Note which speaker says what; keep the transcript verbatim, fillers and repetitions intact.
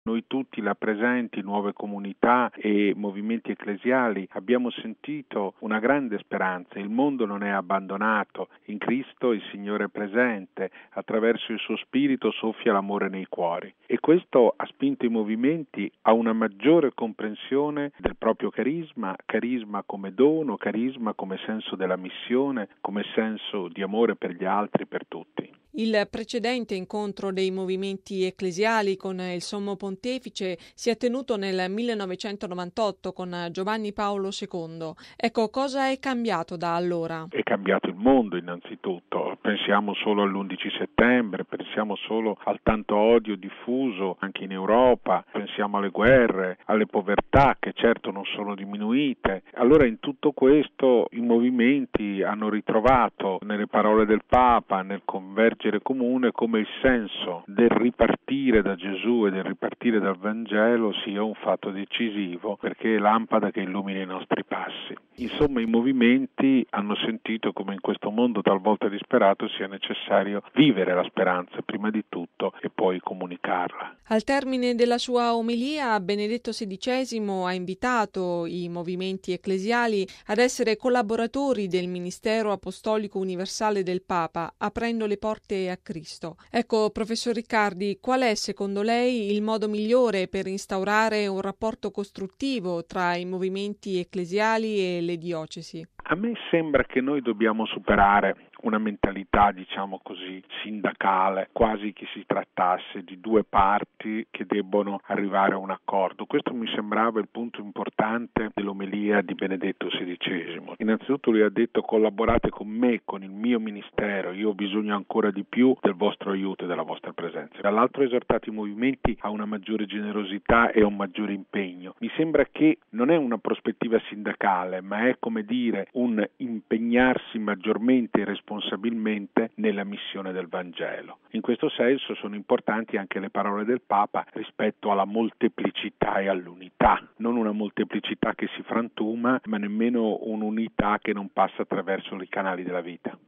Speaker 1: Noi tutti là presenti, nuove comunità e movimenti ecclesiali, abbiamo sentito una grande speranza. Il mondo non è abbandonato, in Cristo il Signore è presente, attraverso il suo Spirito soffia l'amore nei cuori. E questo ha spinto i movimenti a una maggiore comprensione del proprio carisma, carisma come dono, carisma come senso della missione, come senso di amore per gli altri, per tutti.
Speaker 2: Il precedente incontro dei movimenti ecclesiali con il Sommo Pontefice si è tenuto nel millenovecentonovantotto con Giovanni Paolo secondo. Ecco, cosa è cambiato da allora?
Speaker 1: È cambiato il mondo innanzitutto, pensiamo solo all'undici settembre, pensiamo solo al tanto odio diffuso anche in Europa, pensiamo alle guerre, alle povertà che certo non sono diminuite. Allora in tutto questo i movimenti hanno ritrovato nelle parole del Papa, nel convergere comune, come il senso del ripartire da Gesù e del ripartire dal Vangelo sia un fatto decisivo, perché è lampada che illumina i nostri passi. Insomma, i movimenti hanno sentito come in questo mondo talvolta disperato sia necessario vivere la speranza prima di tutto e poi comunicarla.
Speaker 2: Al termine della sua omelia, Benedetto sedicesimo ha invitato i movimenti ecclesiali ad essere collaboratori del Ministero Apostolico Universale del Papa, aprendo le porte a Cristo. Ecco, professor Riccardi, qual è secondo lei il modo migliore per instaurare un rapporto costruttivo tra i movimenti ecclesiali e le diocesi?
Speaker 1: A me sembra che noi dobbiamo superare una mentalità, diciamo così, sindacale, quasi che si trattasse di due parti che debbono arrivare a un accordo. Questo mi sembrava il punto importante dell'omelia di Benedetto sedicesimo. Innanzitutto lui ha detto: collaborate con me, con il mio ministero, io ho bisogno ancora di più del vostro aiuto e della vostra presenza. Dall'altro ha esortato i movimenti a una maggiore generosità e a un maggiore impegno. Mi sembra che non è una prospettiva sindacale, ma è, come dire, un impegnarsi maggiormente e responsabilmente nella missione del Vangelo. In questo senso sono importanti anche le parole del Papa rispetto alla molteplicità e all'unità, non una molteplicità che si frantuma, ma nemmeno un'unità che non passa attraverso i canali della vita.